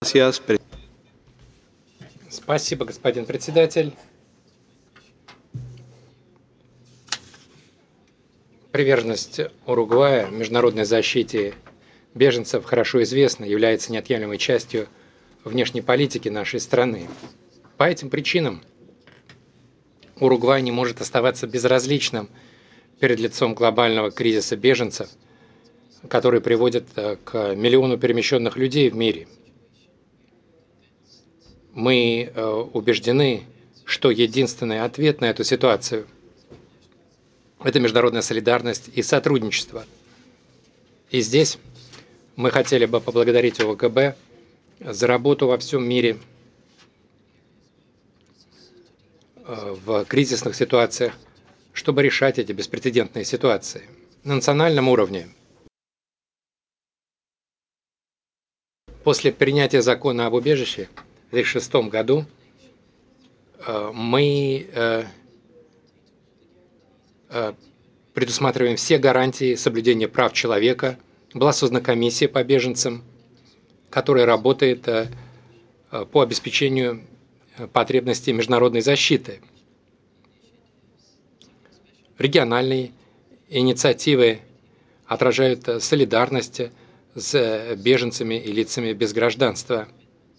Спасибо, господин председатель. Приверженность Уругвая международной защите беженцев хорошо известна, является неотъемлемой частью внешней политики нашей страны. По этим причинам Уругвай не может оставаться безразличным перед лицом глобального кризиса беженцев, который приводит к миллиону перемещенных людей в мире. Мы убеждены, что единственный ответ на эту ситуацию – это международная солидарность и сотрудничество. И здесь мы хотели бы поблагодарить ОВКБ за работу во всем мире в кризисных ситуациях, чтобы решать эти беспрецедентные ситуации. На национальном уровне после принятия закона об убежище в 2006 году мы предусматриваем все гарантии соблюдения прав человека. Была создана комиссия по беженцам, которая работает по обеспечению потребностей международной защиты. Региональные инициативы отражают солидарность с беженцами и лицами без гражданства.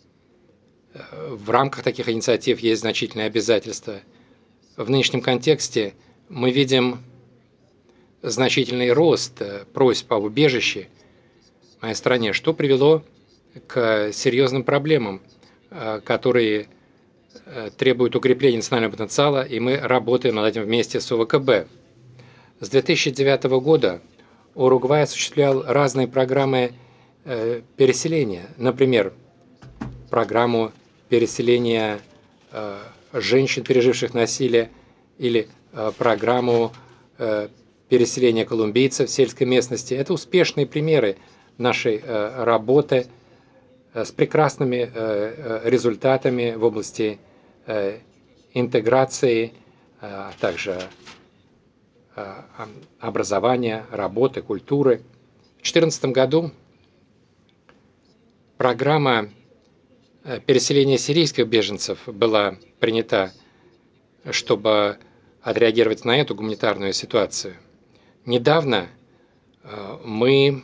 В рамках таких инициатив есть значительные обязательства. В нынешнем контексте мы видим значительный рост просьб об убежище в моей стране, что привело к серьезным проблемам, которые требуют укрепления национального потенциала, и мы работаем над этим вместе с ОВКБ. С 2009 года Уругвай осуществлял разные программы переселения, например, программу переселения женщин, переживших насилие, или программу переселения колумбийцев в сельской местности. Это успешные примеры нашей работы с прекрасными результатами в области интеграции, а также образования, работы, культуры. В 2014 году программа переселения сирийских беженцев была принята, чтобы отреагировать на эту гуманитарную ситуацию. Недавно мы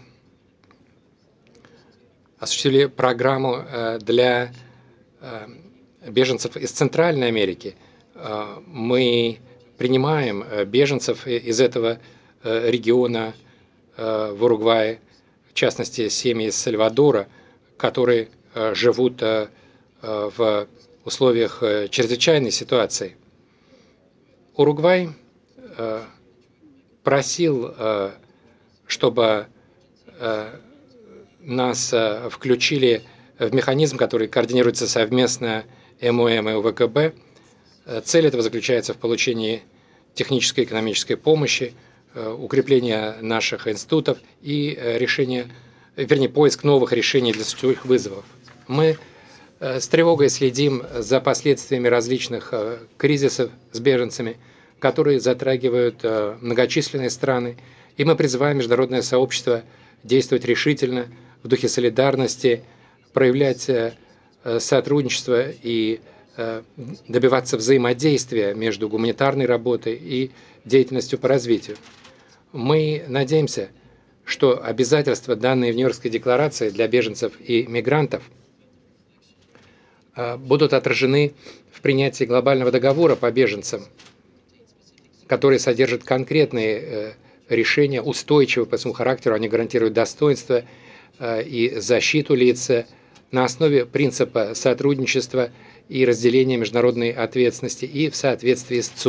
осуществили программу для беженцев из Центральной Америки. Мы принимаем беженцев из этого региона в Уругвае, в частности, семьи из Сальвадора, которые живут в условиях чрезвычайной ситуации. Уругвай просил, чтобы нас включили в механизм, который координируется совместно МОМ и ОВКБ. Цель этого заключается в получении технической и экономической помощи, укрепления наших институтов и поиск новых решений для существующих вызовов. Мы с тревогой следим за последствиями различных кризисов с беженцами, которые затрагивают многочисленные страны, и мы призываем международное сообщество действовать решительно, в духе солидарности, проявлять сотрудничество и добиваться взаимодействия между гуманитарной работой и деятельностью по развитию. Мы надеемся, что обязательства, данные в Нью-Йоркской декларации для беженцев и мигрантов, будут отражены в принятии глобального договора по беженцам, который содержит конкретные решения, устойчивые по своему характеру, они гарантируют достоинство и защиту лиц на основе принципа сотрудничества и разделения международной ответственности и в соответствии с